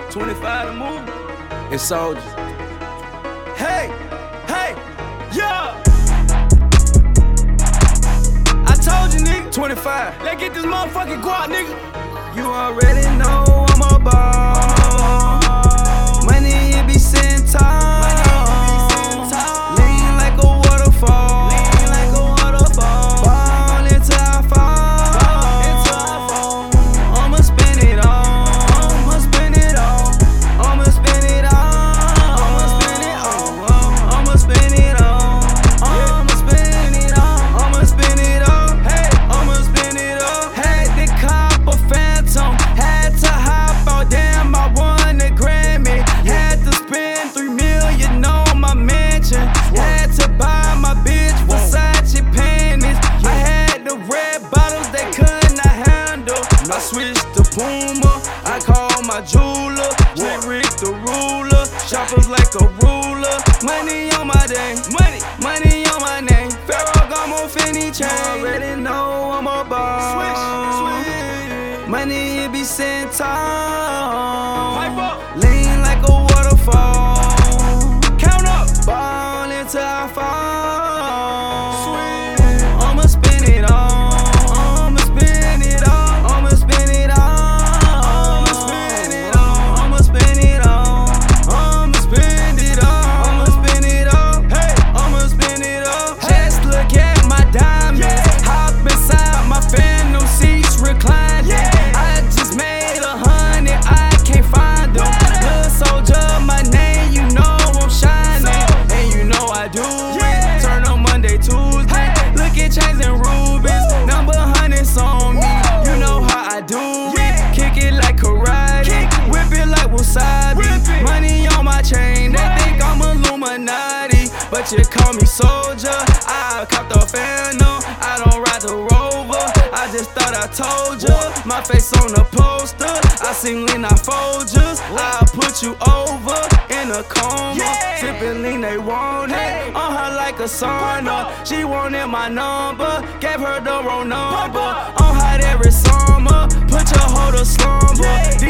25 to move. It's soldiers. Hey, yeah. I told you, nigga. 25. Let's get this motherfucking guap, nigga. You already know I'm a ball. Money, it be sent tall. Lean like a waterfall. Ball until I fall. I'ma spend it all. I'ma spend it all. I'ma spend it all. I'ma spend it all. I'ma spend it all. I'ma spend it all. I'ma spend it all. Hey, I'ma spend it all. Had the cop a phantom. Had to hop out. Damn, I won the Grammy. Had to spend $3 million on my mansion. Had to buy my bitch Versace panties. I had the red bottles they could not handle. I switched to Puma. I call my jeweler. J. Rick the ruler. Shoppers like a ruler. Money on my day. Money on my name. Ferragamo Fendi chain. You already know I'm a ball. Switch. Money, it be sent tall. Pipe up. Lean like a waterfall. Count up. Ball until I fall. Switch. I'ma spend it all. I'ma spend it all. I'ma spend it all. I'ma spend it all. I'ma spend it all. I'ma spend it all. I'ma spend it all. Hey, I'ma spend it all. Just look at my diamonds. Yeah. Hop inside my phantom seats reclining. Yeah. I just made 100. I can't find them. Good soldier, my name, you know I'm shining. And you know I do Yeah. it. Turn on Monday, Tuesday. Hey. Look at chains and rubies. Woo. Number 100's on me. Whoa. You know how I do Yeah. it. Kick it like karate. Kick it. Whip it like wasabi. Whip it. Money on my chain. They Money. think I'm Illuminati. But you call me soldier. I cop the Phantom. I don't ride the Rover. I just thought I told ya. My face on the poster. I seen lean, I Folgers. I'll put you over in a coma. Yeah. Sippin' lean, they want Hey. it. On her like a sauna. She wanted my number. Gave her the wrong number. Papa. On hot every summer. Put your hoe to slumber. Yeah.